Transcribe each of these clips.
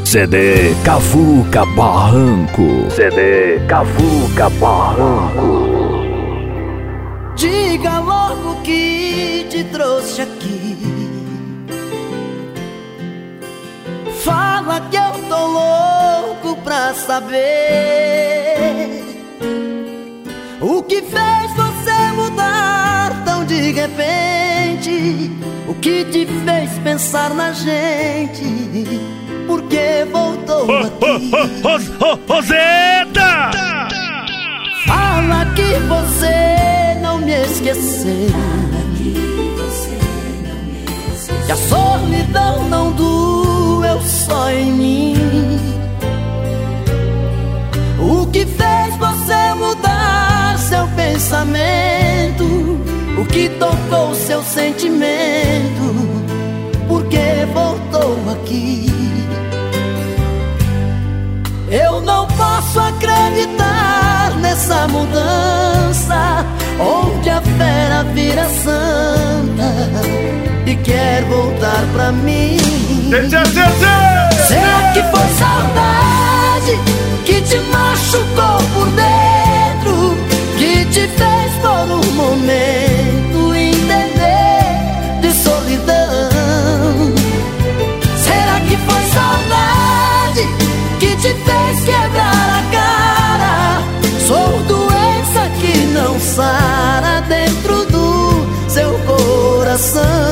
CD Cavuca Barranco. CD Cavuca Barranco. Diga logo o que te trouxe aqui. Fala que eu tô louco pra saber o que fez você mudar tão de repente. O que te fez pensar na gente? Por que voltou aqui? Roseta! Fala que você não me esqueceu, que a solidão não doeu só em mim. O que fez você mudar seu pensamento? O que tocou seu sentimento? Por que voltou aqui? Eu não posso acreditar nessa mudança, onde a fera vira santa e quer voltar pra mim. Será que foi saudade que te machucou por dentro, que te fez por um momento entender de solidão? Será que foi saudade que te fez quebrar a cara? Sou doença que não sara dentro do seu coração.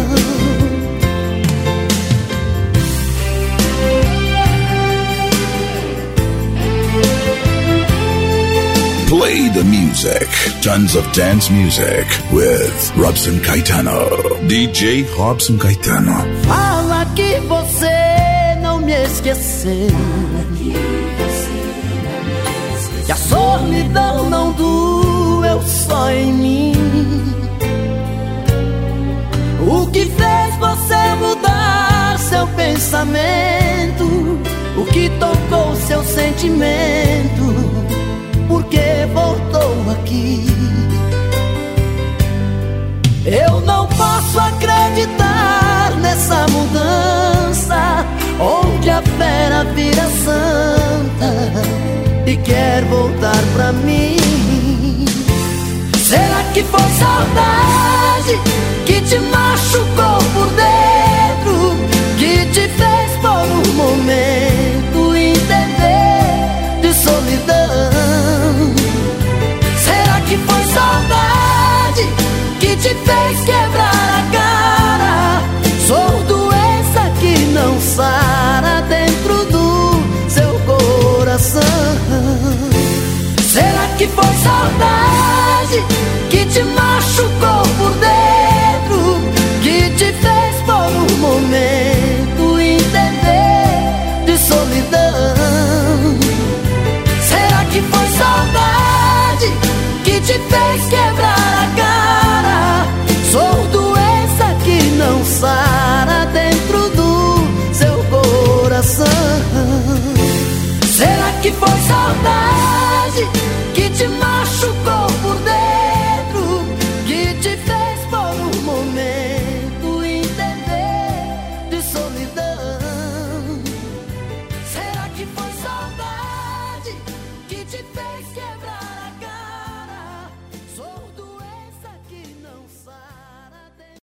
Play the music. Tons of dance music with Robson Caetano. DJ Robson Caetano. Fala que você não me esqueceu, que a solidão não doeu só em mim. O que fez você mudar seu pensamento? O que tocou seu sentimento? Por que voltou aqui? Eu não posso acreditar nessa mudança, onde a fera vira santa e quer voltar pra mim. Será que foi saudade que te machucou por dentro, que te fez por um momento entender de solidão? Será que foi saudade que te fez quebrar a cara? Sou doença que não sara dentro do seu coração. Será que foi saudade que te machucou por dentro, que te fez por um momento entender de solidão? Será que foi saudade que te fez quebrar a cara? Sou doença que não sara dentro do seu coração. Será que foi saudade que te machucou por dentro, que te fez por um momento entender de solidão? Será que foi saudade que te fez quebrar?